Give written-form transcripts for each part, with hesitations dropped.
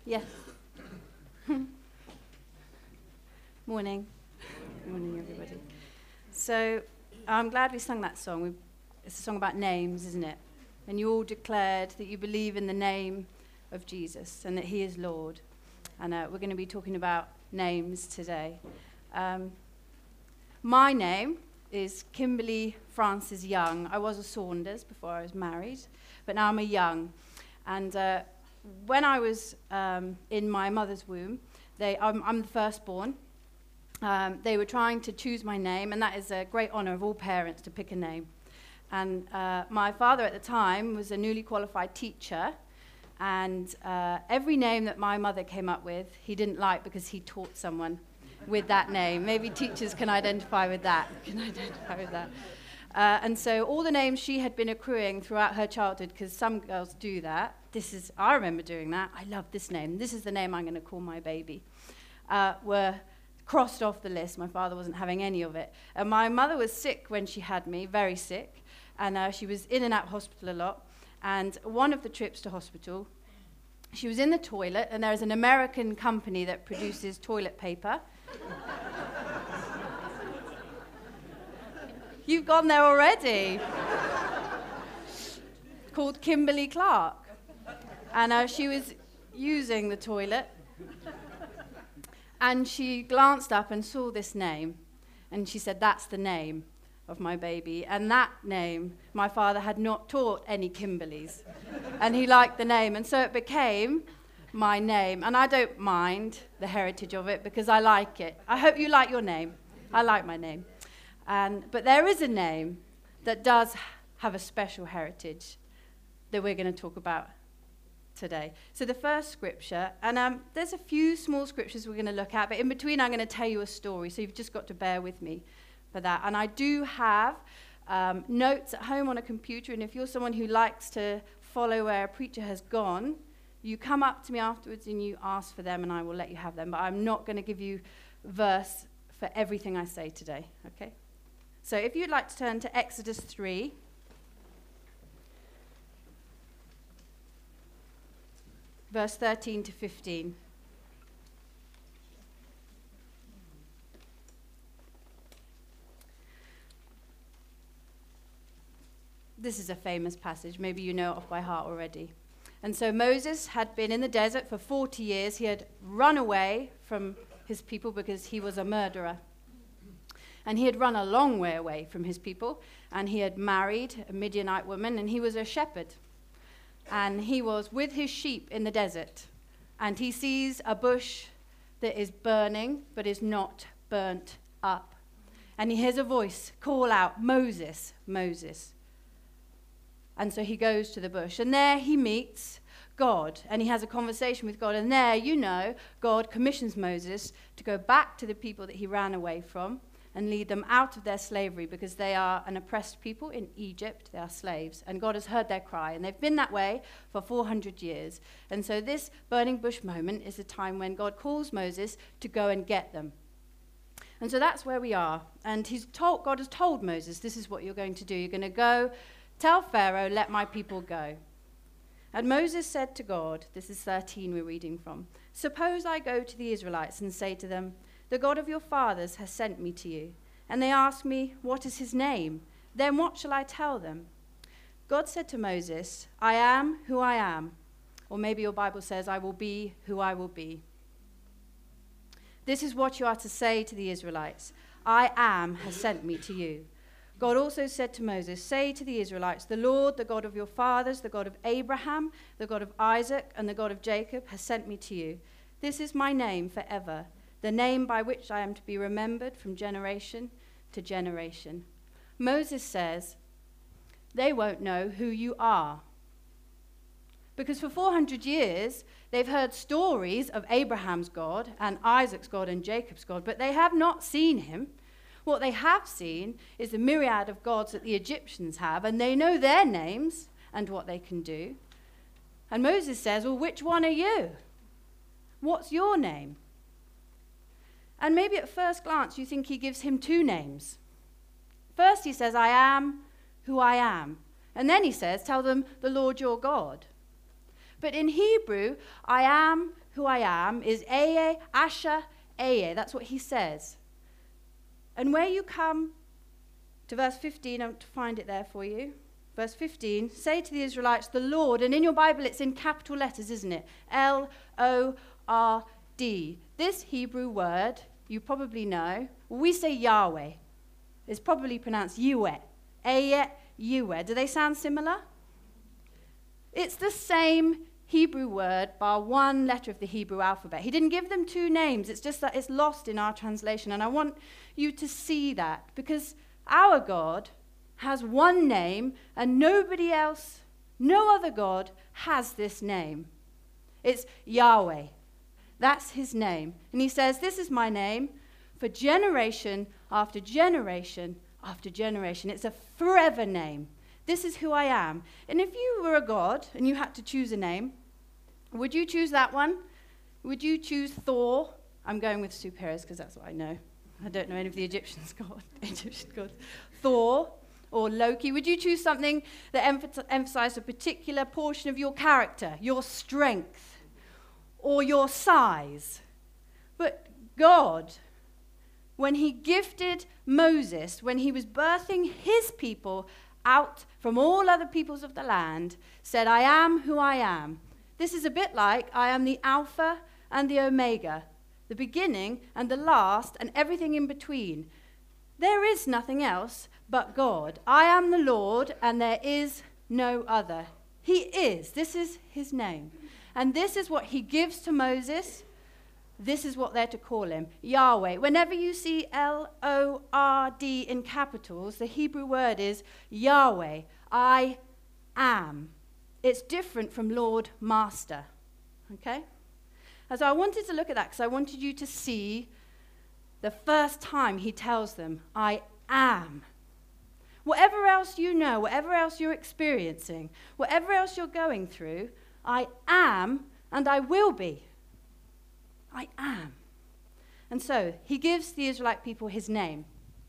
Yes. Morning. Morning, everybody. So I'm glad we sung that song. It's a song about names, isn't it? And you all declared that you believe in the name of Jesus and that he is Lord. And we're going to be talking about names today. My name is Kimberly Frances Young. I was a Saunders before I was married, but now I'm a Young. And when I was in my mother's womb, I'm the firstborn. They were trying to choose my name, and that is a great honor of all parents to pick a name. And my father at the time was a newly qualified teacher, and every name that my mother came up with, he didn't like because he taught someone with that name. Maybe teachers can identify with that. And so all the names she had been accruing throughout her childhood, because some girls do that. I remember doing that. I love this name. This is the name I'm going to call my baby. Were crossed off the list. My father wasn't having any of it. And my mother was sick when she had me, very sick. And she was in and out of hospital a lot. And one of the trips to hospital, she was in the toilet, and there's an American company that produces toilet paper. You've gone there already. Called Kimberly-Clark. And she was using the toilet. And she glanced up and saw this name. And she said, "That's the name of my baby." And that name, my father had not taught any Kimberleys. And he liked the name. And so it became my name. And I don't mind the heritage of it because I like it. I hope you like your name. I like my name. But there is a name that does have a special heritage that we're going to talk about today. So the first scripture, and there's a few small scriptures we're going to look at, but in between I'm going to tell you a story, so you've just got to bear with me for that. And I do have notes at home on a computer, and if you're someone who likes to follow where a preacher has gone, you come up to me afterwards and you ask for them, and I will let you have them. But I'm not going to give you verse for everything I say today, okay? So if you'd like to turn to Exodus 3, verse 13 to 15. This is a famous passage. Maybe you know it off by heart already. And so Moses had been in the desert for 40 years. He had run away from his people because he was a murderer. And he had run a long way away from his people. And he had married a Midianite woman, and he was a shepherd. And he was with his sheep in the desert. And he sees a bush that is burning, but is not burnt up. And he hears a voice call out, "Moses, Moses." And so he goes to the bush. And there he meets God. And he has a conversation with God. And there, God commissions Moses to go back to the people that he ran away from and lead them out of their slavery, because they are an oppressed people in Egypt. They are slaves. And God has heard their cry. And they've been that way for 400 years. And so this burning bush moment is a time when God calls Moses to go and get them. And so that's where we are. And God has told Moses, this is what you're going to do. You're going to go tell Pharaoh, "Let my people go." And Moses said to God, this is 13 we're reading from, "Suppose I go to the Israelites and say to them, 'The God of your fathers has sent me to you.' And they ask me, 'What is his name?' Then what shall I tell them?" God said to Moses, "I am who I am." Or maybe your Bible says, "I will be who I will be." This is what you are to say to the Israelites. "I am has sent me to you." God also said to Moses, "Say to the Israelites, 'The Lord, the God of your fathers, the God of Abraham, the God of Isaac, and the God of Jacob has sent me to you. This is my name forever, the name by which I am to be remembered from generation to generation." Moses says, they won't know who you are. Because for 400 years, they've heard stories of Abraham's God and Isaac's God and Jacob's God, but they have not seen him. What they have seen is the myriad of gods that the Egyptians have, and they know their names and what they can do. And Moses says, "Well, which one are you? What's your name?" And maybe at first glance you think he gives him two names. First he says, "I am who I am." And then he says, "Tell them the Lord your God." But in Hebrew, "I am who I am is Ehyeh, Asher, Ehyeh. That's what he says. And where you come to verse 15, I want to find it there for you. Verse 15, say to the Israelites, the Lord, and in your Bible it's in capital letters, isn't it? L-O-R-D. This Hebrew word, you probably know, we say Yahweh. It's probably pronounced Yueh. Ehyeh, Yueh. Do they sound similar? It's the same Hebrew word, bar one letter of the Hebrew alphabet. He didn't give them two names. It's just that it's lost in our translation. And I want you to see that, because our God has one name and nobody else, no other God has this name. It's Yahweh. That's his name. And he says, this is my name for generation after generation after generation. It's a forever name. This is who I am. And if you were a god and you had to choose a name, would you choose that one? Would you choose Thor? I'm going with superheroes because that's what I know. I don't know any of the Egyptian gods. Thor or Loki. Would you choose something that emphasized a particular portion of your character, your strength, or your size? But God, when he gifted Moses, when he was birthing his people out from all other peoples of the land, said, I am who I am. This is a bit like I am the Alpha and the Omega, the beginning and the last and everything in between. There is nothing else but God. I am the Lord and there is no other. He is. This is his name. And this is what he gives to Moses. This is what they're to call him, Yahweh. Whenever you see L-O-R-D in capitals, the Hebrew word is Yahweh. I am. It's different from Lord, Master. Okay? And so I wanted to look at that because I wanted you to see the first time he tells them, I am. Whatever else you know, whatever else you're experiencing, whatever else you're going through, I am and I will be. I am. And so he gives the Israelite people his name.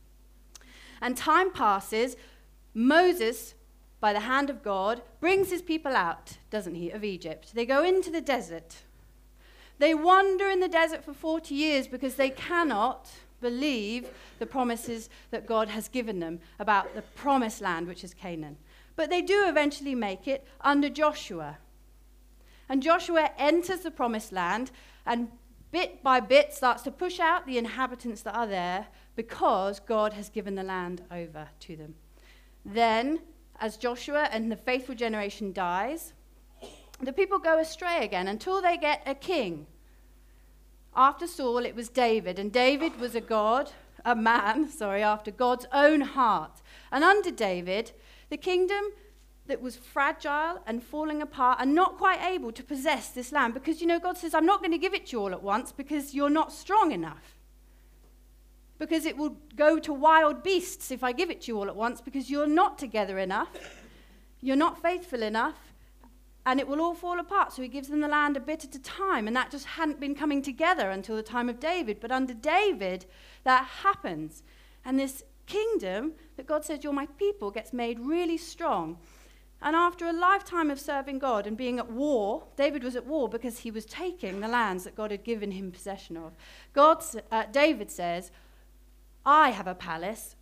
And time passes. Moses, by the hand of God, brings his people out, doesn't he, of Egypt. They go into the desert. They wander in the desert for 40 years because they cannot believe the promises that God has given them about the promised land, which is Canaan. But they do eventually make it under Joshua. And Joshua enters the promised land and bit by bit starts to push out the inhabitants that are there because God has given the land over to them. Then, as Joshua and the faithful generation dies, the people go astray again until they get a king. After Saul, it was David, and David was a man after God's own heart. And under David, the kingdom that was fragile and falling apart and not quite able to possess this land, because, God says, I'm not going to give it to you all at once because you're not strong enough. Because it will go to wild beasts if I give it to you all at once, because you're not together enough, you're not faithful enough, and it will all fall apart. So he gives them the land a bit at a time, and that just hadn't been coming together until the time of David. But under David, that happens. And this kingdom that God says, you're my people, gets made really strong. And after a lifetime of serving God and being at war, David was at war because he was taking the lands that God had given him possession of. David says, I have a palace.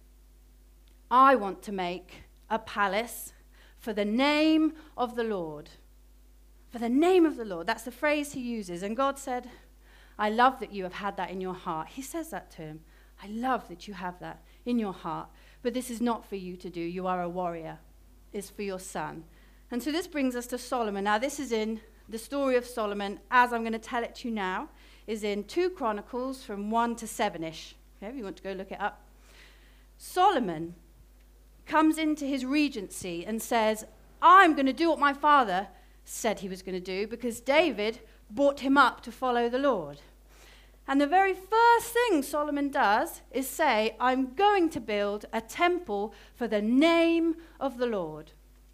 I want to make a palace for the name of the Lord. For the name of the Lord. That's the phrase he uses. And God said, I love that you have had that in your heart. He says that to him. I love that you have that in your heart. But this is not for you to do. You are a warrior. It's for your son. And so this brings us to Solomon. Now this is in the story of Solomon, as I'm going to tell it to you now, is in 2 Chronicles from 1 to 7-ish. Okay, if you want to go look it up. Solomon comes into his regency and says, I'm going to do what my father said he was going to do because David brought him up to follow the Lord. And the very first thing Solomon does is say, I'm going to build a temple for the name of the Lord.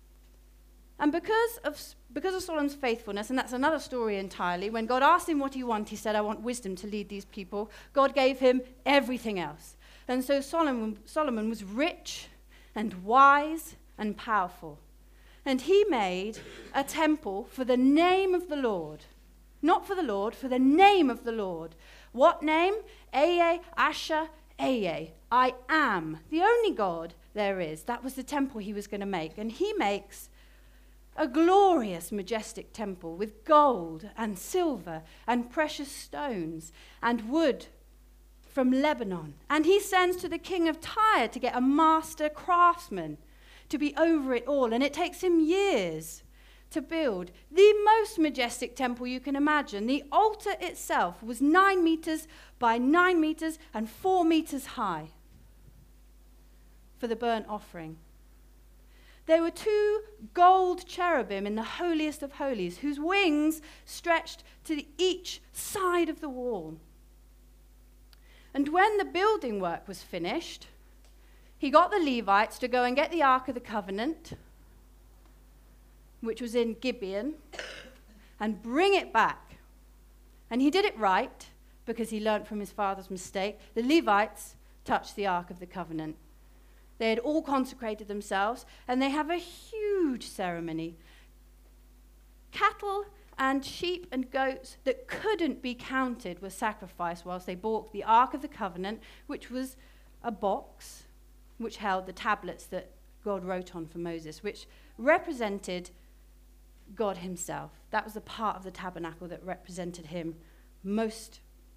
And because of Solomon's faithfulness, and that's another story entirely, when God asked him what he wanted, he said, I want wisdom to lead these people. God gave him everything else. And so Solomon was rich and wise and powerful. And he made a temple for the name of the Lord. Not for the Lord, for the name of the Lord. What name? Ehyeh, Asher, Ehyeh. I am the only God there is. That was the temple he was going to make. And he makes a glorious, majestic temple with gold and silver and precious stones and wood from Lebanon. And he sends to the king of Tyre to get a master craftsman to be over it all. And it takes him years to build the most majestic temple you can imagine. The altar itself was 9 meters by 9 meters and 4 meters high for the burnt offering. There were 2 gold cherubim in the holiest of holies, whose wings stretched to each side of the wall. And when the building work was finished, he got the Levites to go and get the Ark of the Covenant, which was in Gibeon, and bring it back. And he did it right, because he learned from his father's mistake. The Levites touched the Ark of the Covenant. They had all consecrated themselves, and they have a huge ceremony. Cattle and sheep and goats that couldn't be counted were sacrificed whilst they brought the Ark of the Covenant, which was a box which held the tablets that God wrote on for Moses, which represented God himself. That was the part of the tabernacle that represented him most,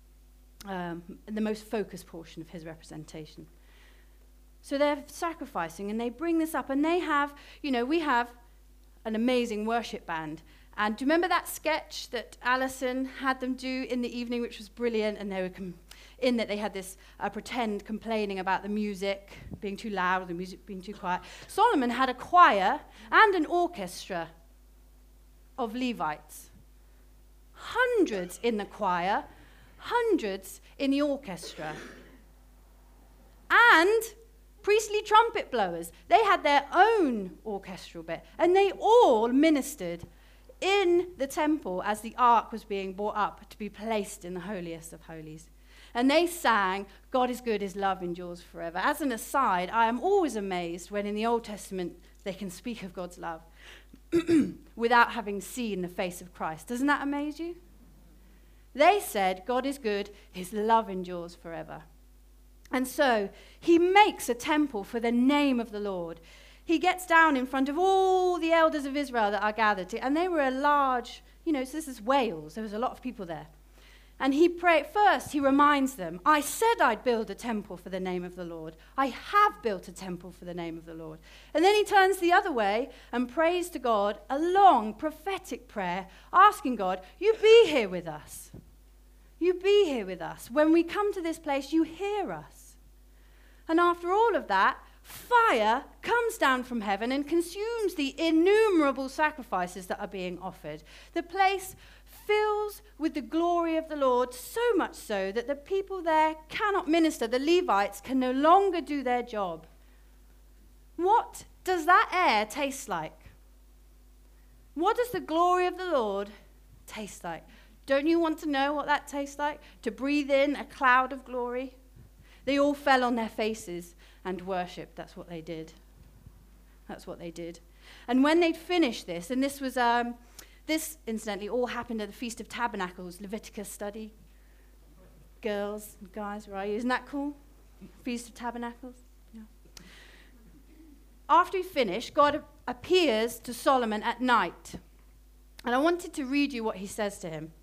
the most focused portion of his representation. So they're sacrificing, and they bring this up, and they have, we have an amazing worship band. And do you remember that sketch that Alison had them do in the evening, which was brilliant? And they were in that they had this pretend complaining about the music being too loud, the music being too quiet. Solomon had a choir and an orchestra of Levites. Hundreds in the choir, hundreds in the orchestra. And priestly trumpet blowers. They had their own orchestral bit, and they all ministered in the temple as the ark was being brought up to be placed in the holiest of holies. And they sang, God is good, his love endures forever. As an aside, I am always amazed when in the Old Testament they can speak of God's love without having seen the face of Christ. Doesn't that amaze you? They said, God is good, his love endures forever. And so he makes a temple for the name of the Lord. He gets down in front of all the elders of Israel that are gathered, and they were a large, so this is Wales, there was a lot of people there. And first he reminds them, I said I'd build a temple for the name of the Lord. I have built a temple for the name of the Lord. And then he turns the other way and prays to God a long prophetic prayer, asking God, you be here with us. You be here with us. When we come to this place, you hear us. And after all of that, fire comes down from heaven and consumes the innumerable sacrifices that are being offered. The place fills with the glory of the Lord, so much so that the people there cannot minister. The Levites can no longer do their job. What does that air taste like? What does the glory of the Lord taste like? Don't you want to know what that tastes like? To breathe in a cloud of glory? They all fell on their faces and worshipped. That's what they did. That's what they did. And when they'd finished this, and this was, this incidentally all happened at the Feast of Tabernacles, Leviticus study. Girls and guys, right? Isn't that cool? Feast of Tabernacles? Yeah. After he finished, God appears to Solomon at night. And I wanted to read you what he says to him.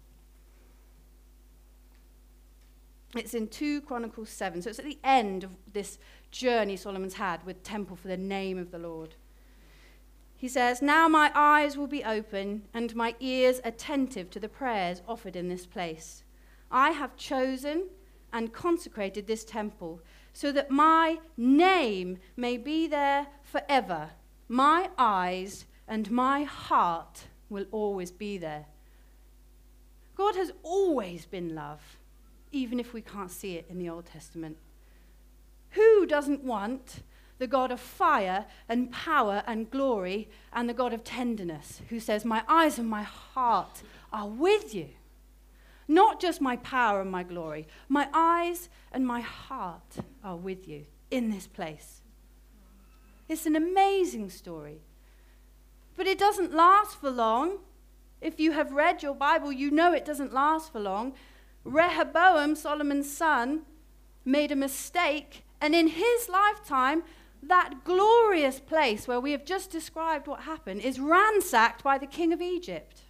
It's in 2 Chronicles 7. So it's at the end of this journey Solomon's had with temple for the name of the Lord. He says, now my eyes will be open and my ears attentive to the prayers offered in this place. I have chosen and consecrated this temple so that my name may be there forever. My eyes and my heart will always be there. God has always been love, even if we can't see it in the Old Testament. Who doesn't want the God of fire and power and glory and the God of tenderness, who says, my eyes and my heart are with you? Not just my power and my glory. My eyes and my heart are with you in this place. It's an amazing story. But it doesn't last for long. If you have read your Bible, you know it doesn't last for long. Rehoboam, Solomon's son, made a mistake, and in his lifetime, that glorious place where we have just described what happened is ransacked by the king of Egypt.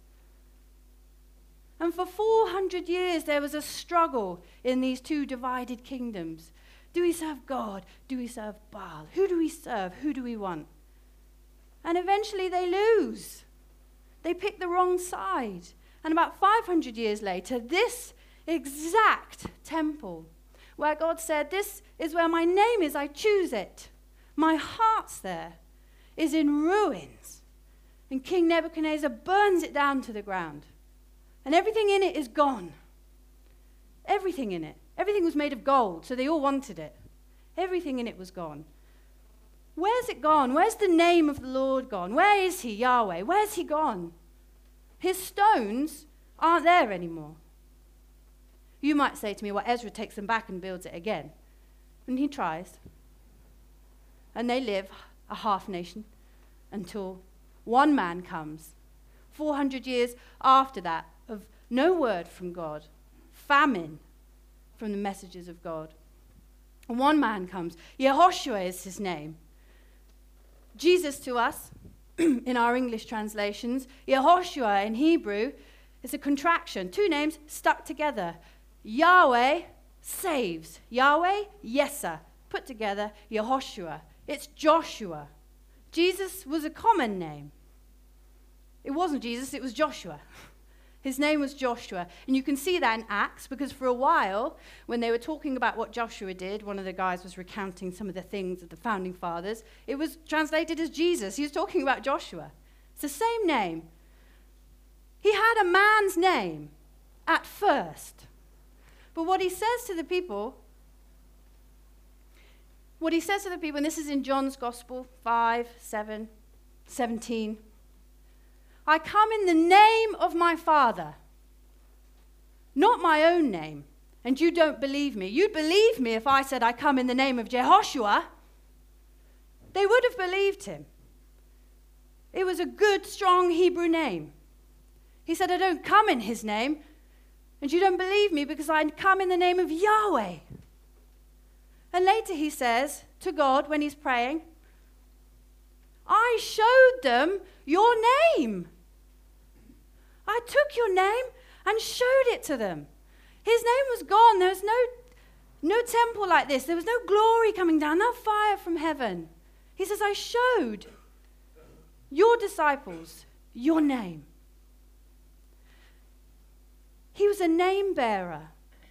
And for 400 years, there was a struggle in these two divided kingdoms. Do we serve God? Do we serve Baal? Who do we serve? Who do we want? And eventually they lose. They pick the wrong side. And about 500 years later, this exact temple, where God said, this is where my name is, I choose it. My heart's there, is in ruins. And King Nebuchadnezzar burns it down to the ground. And everything in it is gone. Everything in it. Everything was made of gold, so they all wanted it. Everything in it was gone. Where's it gone? Where's the name of the Lord gone? Where is he, Yahweh? Where's he gone? His stones aren't there anymore. You might say to me, well, Ezra takes them back and builds it again. And he tries. And they live a half nation until one man comes. 400 years after that, of no word from God, famine from the messages of God. And one man comes. Yehoshua is his name. Jesus to us, in our English translations, Yehoshua in Hebrew is a contraction. Two names stuck together. Yahweh saves. Yahweh, Yesa. Put together, Yehoshua. It's Joshua. Jesus was a common name. It wasn't Jesus, it was Joshua. His name was Joshua. And you can see that in Acts, because for a while, when they were talking about what Joshua did, one of the guys was recounting some of the things of the founding fathers. It was translated as Jesus. He was talking about Joshua. It's the same name. He had a man's name at first. But what he says to the people, and this is in John's Gospel 5:17. I come in the name of my Father, not my own name, and you don't believe me. You'd believe me if I said I come in the name of Jehoshua. They would have believed him. It was a good, strong Hebrew name. He said, I don't come in his name, and you don't believe me because I come in the name of Yahweh. And later he says to God when he's praying, I showed them your name. I took your name and showed it to them. His name was gone. There was no temple like this. There was no glory coming down, no fire from heaven. He says, I showed your disciples your name. He was a name bearer.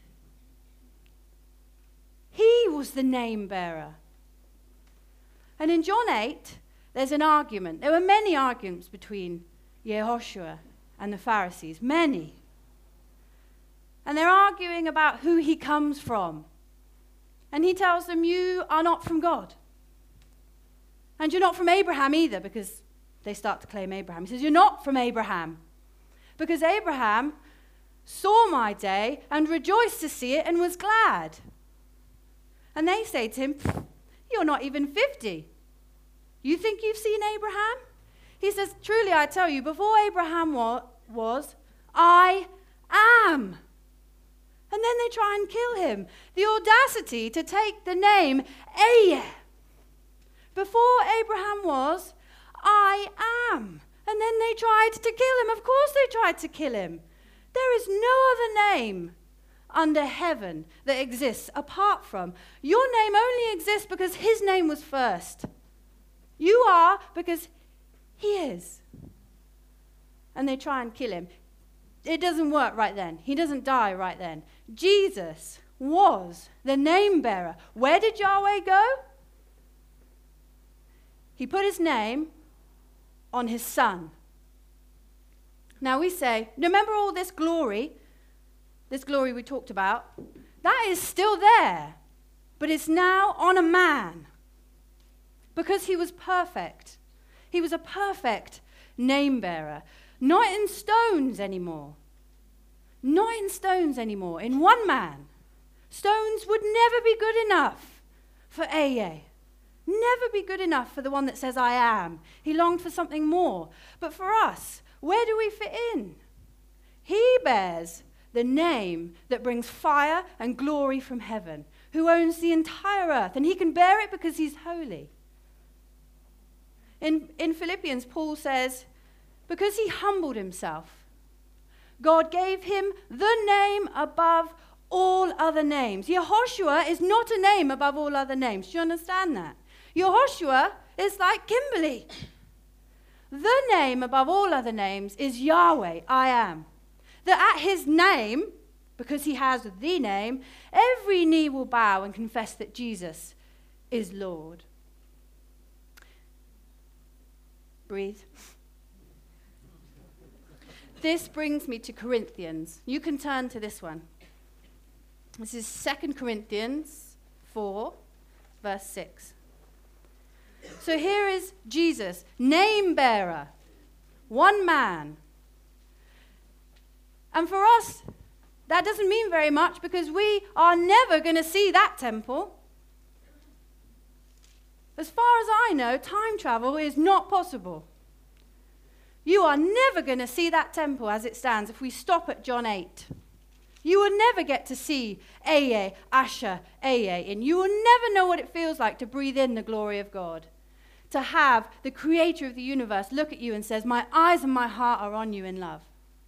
He was the name bearer. And in John 8, there's an argument. There were many arguments between Yehoshua and the Pharisees, many. And they're arguing about who he comes from. And he tells them, you are not from God. And you're not from Abraham either, because they start to claim Abraham. He says, you're not from Abraham, because Abraham saw my day and rejoiced to see it and was glad. And they say to him, you're not even 50. You think you've seen Abraham? He says, truly I tell you, before Abraham was, I am. And then they try and kill him. The audacity to take the name Ehyeh. Before Abraham was, I am. And then they tried to kill him. Of course they tried to kill him. There is no other name under heaven that exists apart from. Your name only exists because his name was first. You are because he is. And they try and kill him. It doesn't work right then. He doesn't die right then. Jesus was the name bearer. Where did Yahweh go? He put his name on his son. Now we say, remember all this glory we talked about? That is still there, but it's now on a man because he was perfect. He was a perfect name bearer. Not in stones anymore. Not in stones anymore. In one man. Stones would never be good enough for Ehyeh. Never be good enough for the one that says, I am. He longed for something more. But for us, where do we fit in? He bears the name that brings fire and glory from heaven, who owns the entire earth, and he can bear it because he's holy. In Philippians, Paul says, because he humbled himself, God gave him the name above all other names. Yehoshua is not a name above all other names. Do you understand that? Yehoshua is like Kimberly. The name above all other names is Yahweh, I am. That at his name, because he has the name, every knee will bow and confess that Jesus is Lord. Breathe. This brings me to Corinthians. You can turn to this one. This is 2 Corinthians 4, verse 6. So here is Jesus, name bearer, one man. And for us, that doesn't mean very much because we are never going to see that temple. As far as I know, time travel is not possible. You are never going to see that temple as it stands if we stop at John 8. You will never get to see Eye, Asher, Eye, and you will never know what it feels like to breathe in the glory of God. To have the creator of the universe look at you and says, my eyes and my heart are on you in love.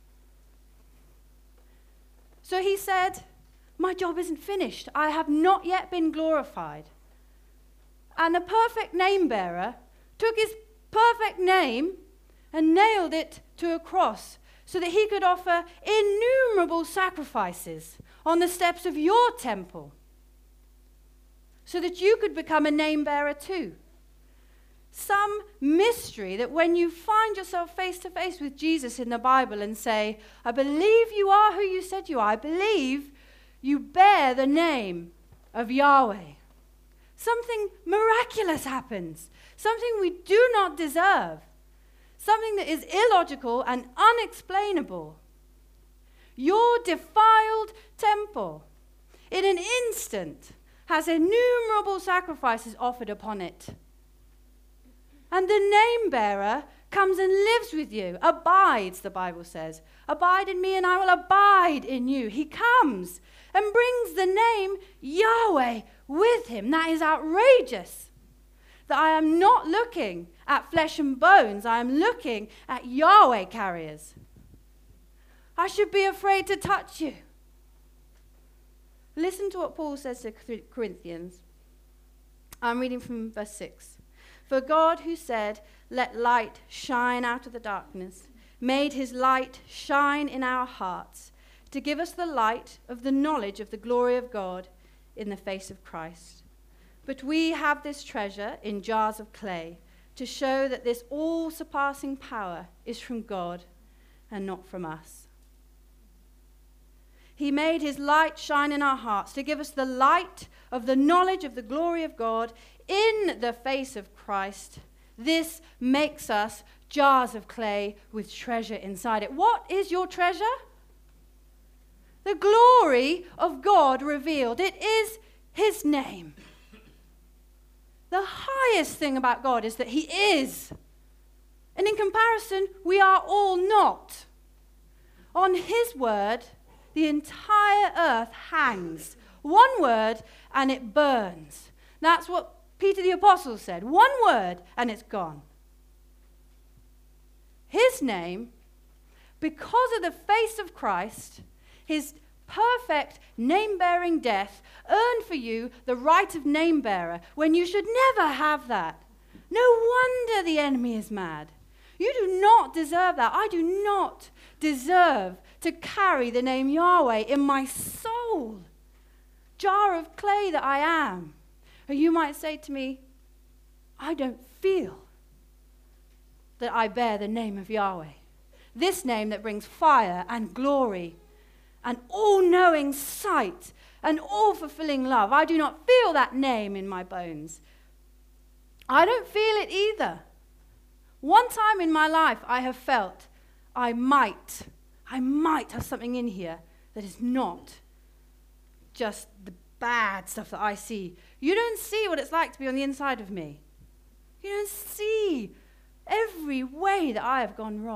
So he said, my job isn't finished. I have not yet been glorified. And the perfect name bearer took his perfect name and nailed it to a cross so that he could offer innumerable sacrifices on the steps of your temple so that you could become a name bearer too. Some mystery that when you find yourself face to face with Jesus in the Bible and say, I believe you are who you said you are. I believe you bear the name of Yahweh. Something miraculous happens. Something we do not deserve. Something that is illogical and unexplainable. Your defiled temple, in an instant, has innumerable sacrifices offered upon it. And the name bearer comes and lives with you, abides, the Bible says. Abide in me and I will abide in you. He comes and brings the name Yahweh with him. That is outrageous. That I am not looking at flesh and bones. I am looking at Yahweh carriers. I should be afraid to touch you. Listen to what Paul says to Corinthians. I'm reading from verse 6. For God who said, let light shine out of the darkness, made his light shine in our hearts to give us the light of the knowledge of the glory of God in the face of Christ. But we have this treasure in jars of clay to show that this all-surpassing power is from God and not from us. He made his light shine in our hearts to give us the light of the knowledge of the glory of God in the face of Christ. This makes us jars of clay with treasure inside it. What is your treasure? The glory of God revealed. It is his name. The highest thing about God is that he is. And in comparison, we are all not. On his word, the entire earth hangs. One word and it burns. That's what Peter the Apostle said. One word and it's gone. His name, because of the face of Christ, his perfect name-bearing death earned for you the right of name-bearer when you should never have that. No wonder the enemy is mad. You do not deserve that. I do not deserve to carry the name Yahweh in my soul. Jar of clay that I am. Or you might say to me, I don't feel that I bear the name of Yahweh. This name that brings fire and glory and all-knowing sight and all-fulfilling love. I do not feel that name in my bones. I don't feel it either. One time in my life I have felt I might have something in here that is not just the bad stuff that I see. You don't see what it's like to be on the inside of me. You don't see every way that I have gone wrong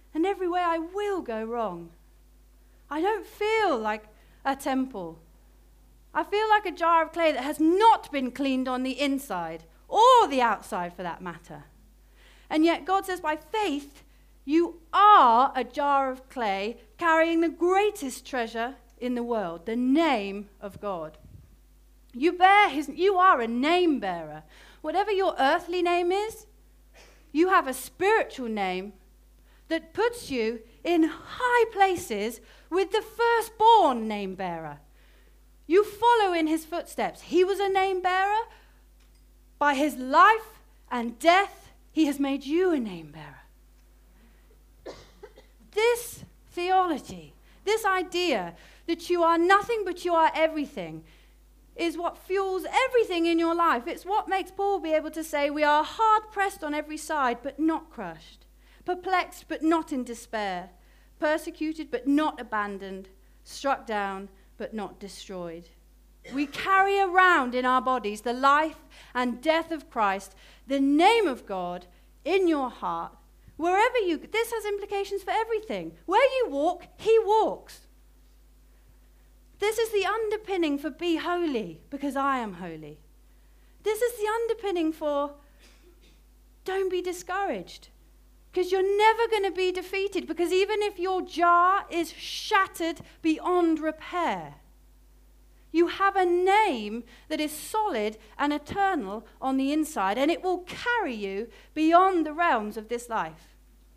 and every way I will go wrong. I don't feel like a temple. I feel like a jar of clay that has not been cleaned on the inside, or the outside for that matter. And yet God says, by faith, you are a jar of clay carrying the greatest treasure in the world, the name of God. You are a name bearer. Whatever your earthly name is, you have a spiritual name that puts you in high places with the firstborn name bearer. You follow in his footsteps. He was a name bearer. By his life and death, he has made you a name bearer. This theology, this idea that you are nothing but you are everything, is what fuels everything in your life. It's what makes Paul be able to say, we are hard pressed on every side, but not crushed, perplexed, but not in despair, persecuted, but not abandoned, struck down, but not destroyed. We carry around in our bodies the life and death of Christ, the name of God in your heart. Wherever you, this has implications for everything. Where you walk, he walks. This is the underpinning for be holy, because I am holy. This is the underpinning for don't be discouraged, because you're never going to be defeated, because even if your jar is shattered beyond repair, you have a name that is solid and eternal on the inside, and it will carry you beyond the realms of this life.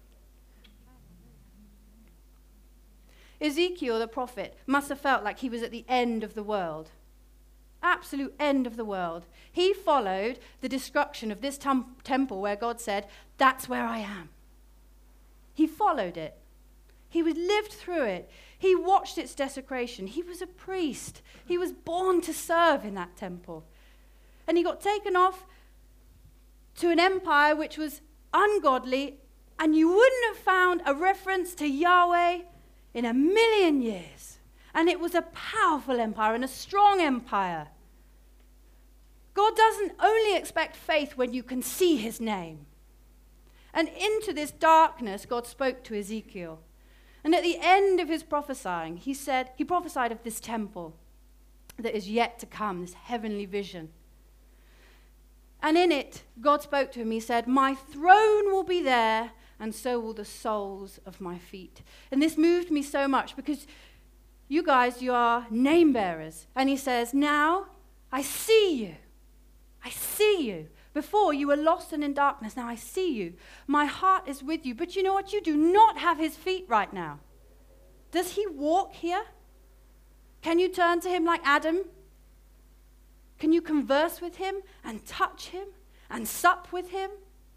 Ezekiel, the prophet, must have felt like he was at the end of the world. Absolute end of the world. He followed the destruction of this temple where God said, that's where I am. He followed it. He lived through it. He watched its desecration. He was a priest. He was born to serve in that temple. And he got taken off to an empire which was ungodly, and you wouldn't have found a reference to Yahweh in a million years. And it was a powerful empire and a strong empire. God doesn't only expect faith when you can see his name. And into this darkness, God spoke to Ezekiel. And at the end of his prophesying, he prophesied of this temple that is yet to come, this heavenly vision. And in it, God spoke to him. He said, my throne will be there, and so will the soles of my feet. And this moved me so much because you guys, you are name bearers. And he says, now I see you. I see you. Before you were lost and in darkness. Now I see you. My heart is with you. But you know what? You do not have his feet right now. Does he walk here? Can you turn to him like Adam? Can you converse with him and touch him and sup with him?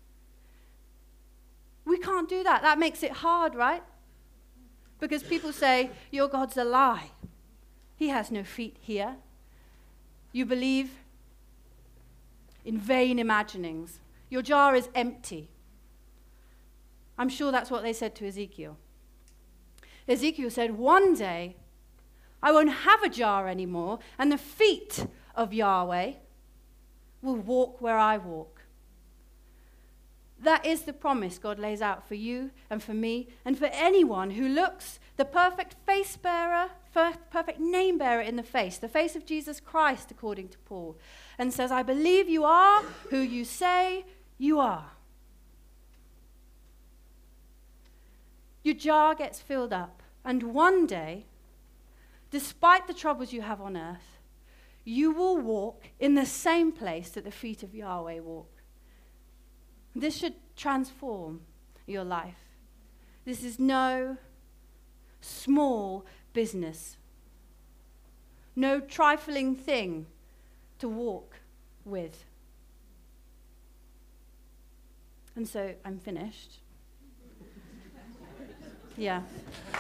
We can't do that. That makes it hard, right? Because people say, your God's a lie. He has no feet here. You believe in vain imaginings. Your jar is empty. I'm sure that's what they said to Ezekiel. Ezekiel said, one day, I won't have a jar anymore, and the feet of Yahweh will walk where I walk. That is the promise God lays out for you and for me and for anyone who looks the perfect face bearer, perfect name bearer in the face of Jesus Christ, according to Paul, and says, I believe you are who you say you are. Your jar gets filled up, and one day, despite the troubles you have on earth, you will walk in the same place that the feet of Yahweh walk. This should transform your life. This is no small business, no trifling thing to walk with. And so I'm finished. Yeah.